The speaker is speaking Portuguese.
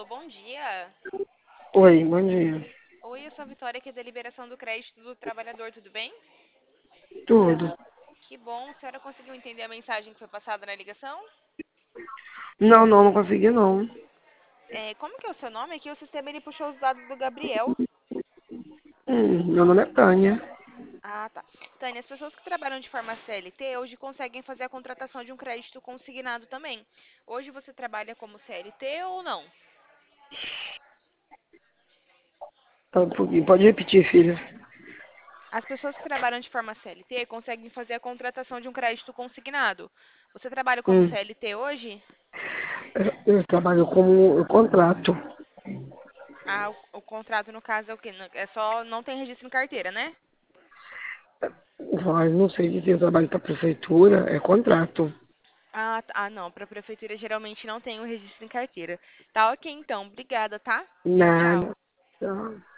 Alô, bom dia. Oi, bom dia. Oi, eu sou a Vitória aqui da Liberação do Crédito do Trabalhador, tudo bem? Tudo. Que bom, a senhora conseguiu entender a mensagem que foi passada na ligação? Não consegui não. Como que é o seu nome? Aqui o sistema ele puxou os dados do Gabriel. Meu nome é Tânia. Ah, tá. Tânia, as pessoas que trabalham de forma CLT hoje conseguem fazer a contratação de um crédito consignado também. Hoje você trabalha como CLT ou não? Tá um pouquinho. Pode repetir, filha. As pessoas que trabalham de forma CLT conseguem fazer a contratação de um crédito consignado. Você trabalha como Hum, CLT hoje? eu trabalho como contrato. Ah, o contrato no caso é o quê? É só não tem registro em carteira, né? Mas não sei dizer, eu trabalho para a prefeitura, é contrato. Não, para a prefeitura geralmente não tem o registro em carteira. Tá ok então, obrigada, tá? Tchau, Nada. tchau. Tá.